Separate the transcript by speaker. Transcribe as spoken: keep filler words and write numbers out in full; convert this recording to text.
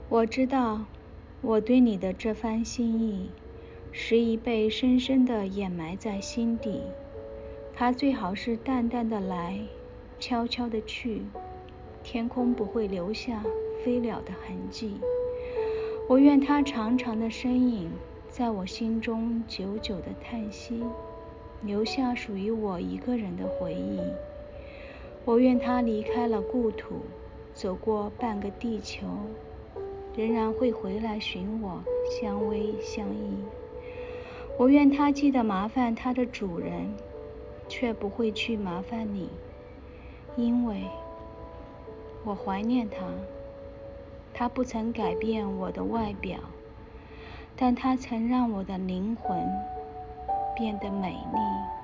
Speaker 1: 我知道，我对你的这番心意，实已被深深地掩埋在心底。它最好是淡淡的来，悄悄的去，天空不会留下飞了的痕迹。我愿它长长的身影，在我心中久久的叹息，留下属于我一个人的回忆。我愿它离开了故土，走过半个地球，仍然会回来寻我，相偎相依。我愿它记得麻烦它的主人，却不会去麻烦你，因为我怀念它。它不曾改变我的外表，但它曾让我的灵魂变得美丽。